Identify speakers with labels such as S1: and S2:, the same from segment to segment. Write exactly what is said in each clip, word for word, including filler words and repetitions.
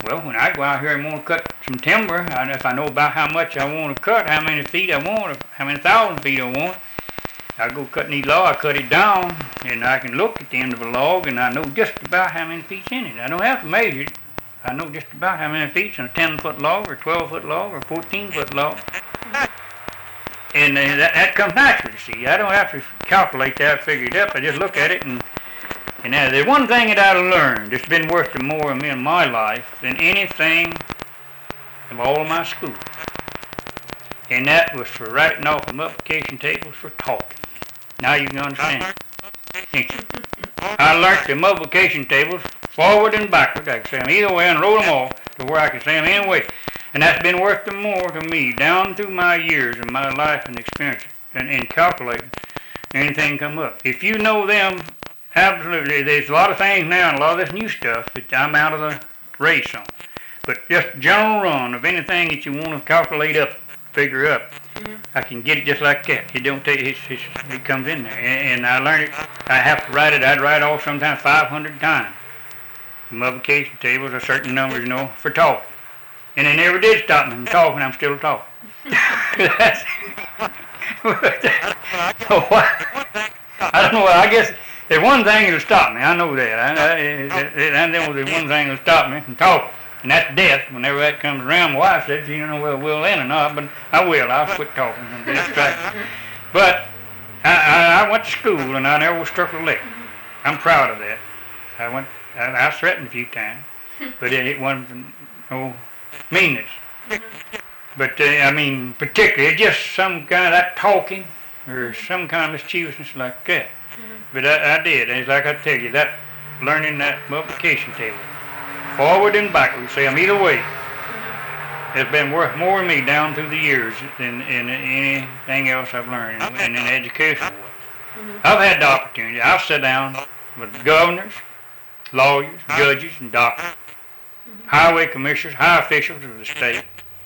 S1: Well, when I go out here and want to cut some timber, and if I know about how much I want to cut, how many feet I want, or how many thousand feet I want, I go cutting these logs, I cut it down, and I can look at the end of a log, and I know just about how many feet's in it. I don't have to measure it. I know just about how many feet's in a ten-foot log, or twelve-foot log, or fourteen-foot log. And uh, that, that comes naturally, see. I don't have to calculate that, figure it up. I just look at it, and And now, there's one thing that I learned that's been worth more to me in my life than anything of all of my school. And that was for writing off the multiplication tables for talking. Now you can understand. Can't you? I learned the multiplication tables forward and backward. I could say them either way and roll them off to where I could say them any way. And that's been worth more to me down through my years of my life and experience and in calculating anything come up. If you know them, absolutely. There's a lot of things now and a lot of this new stuff that I'm out of the race on. But just general run of anything that you want to calculate up, figure up, mm-hmm. I can get it just like that. It don't take it, it, it comes in there. And, and I learned it. I have to write it. I'd write off sometimes five hundred times. The multiplication tables are certain numbers, you know, for talking. And they never did stop me from talking. I'm still talking. That's, I don't know. I guess. There's one thing that'll stop me. I know that. I, I, and then there's one thing that'll stop me from talking, and that's death. Whenever that comes around, my wife says, you don't know whether we'll end or not, but I will. I'll quit talking and be distracted. But I, I, I went to school, and I never was struck a lick. I'm proud of that. I went. I, I threatened a few times, but it, it wasn't no meanness. But uh, I mean, particularly just some kind of that talking or some kind of mischievousness like that. But I, I did. It's like I tell you, that learning that multiplication table, forward and backward, say them either way, has been worth more to me down through the years than, than anything else I've learned in, in an educational way. Mm-hmm. I've had the opportunity. I've sat down with governors, lawyers, judges, and doctors, mm-hmm. highway commissioners, high officials of the state,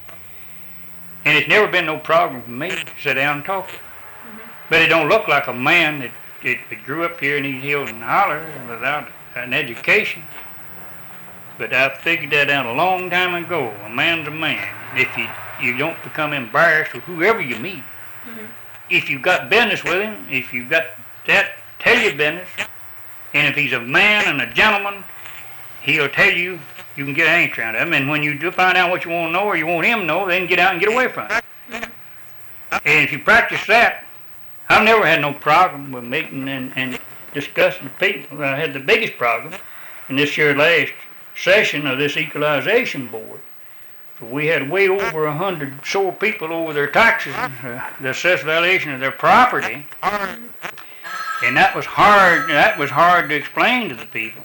S1: and it's never been no problem for me to sit down and talk to them. Mm-hmm. But it don't look like a man that It, it grew up here in these hills and hollers without an education. But I figured that out a long time ago. A man's a man. If you, you don't become embarrassed with whoever you meet, mm-hmm. if you've got business with him, if you've got that, tell your business. And if he's a man and a gentleman, he'll tell you, you can get an answer out of him. And when you do find out what you want to know or you want him to know, then get out and get away from it. Mm-hmm. And if you practice that, I've never had no problem with meeting and, and discussing with people. I had the biggest problem in this year last session of this equalization board. We had way over a hundred sore people over their taxes, uh, the assessed valuation of their property, and that was hard. That was hard to explain to the people.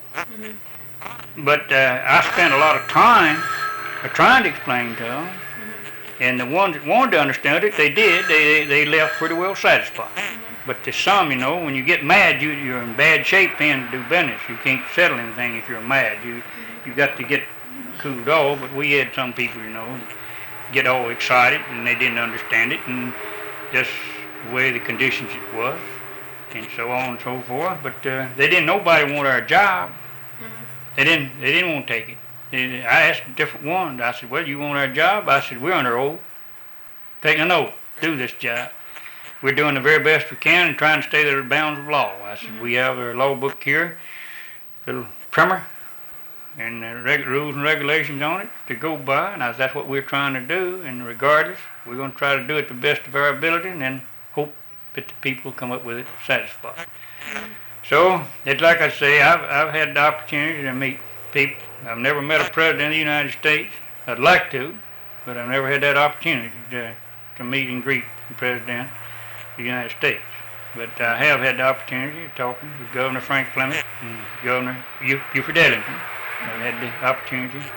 S1: But uh, I spent a lot of time uh, trying to explain to them. And the ones that wanted to understand it, they did. They they left pretty well satisfied. But there's some, you know, when you get mad, you, you're in bad shape paying to do business. You can't settle anything if you're mad. You you got to get cooled off. But we had some people, you know, get all excited and they didn't understand it, and just the way the conditions it was, and so on and so forth. But uh, they didn't. Nobody want our job. They didn't. They didn't want to take it. I asked different ones. I said, well, you want our job? I said, we're under oath. Take a note. Do this job. We're doing the very best we can and trying to stay within the bounds of law. I said, mm-hmm. we have our law book here, little primer, and the reg- rules and regulations on it to go by. And I said, that's what we're trying to do. And regardless, we're going to try to do it to the best of our ability and then hope that the people come up with it satisfied. Mm-hmm. So, it's like I say, I've, I've had the opportunity to meet people. I've never met a president of the United States. I'd like to, but I've never had that opportunity to, to meet and greet the president of the United States. But I have had the opportunity of talking with Governor Frank Fleming and Governor Buford Ellington. I've had the opportunity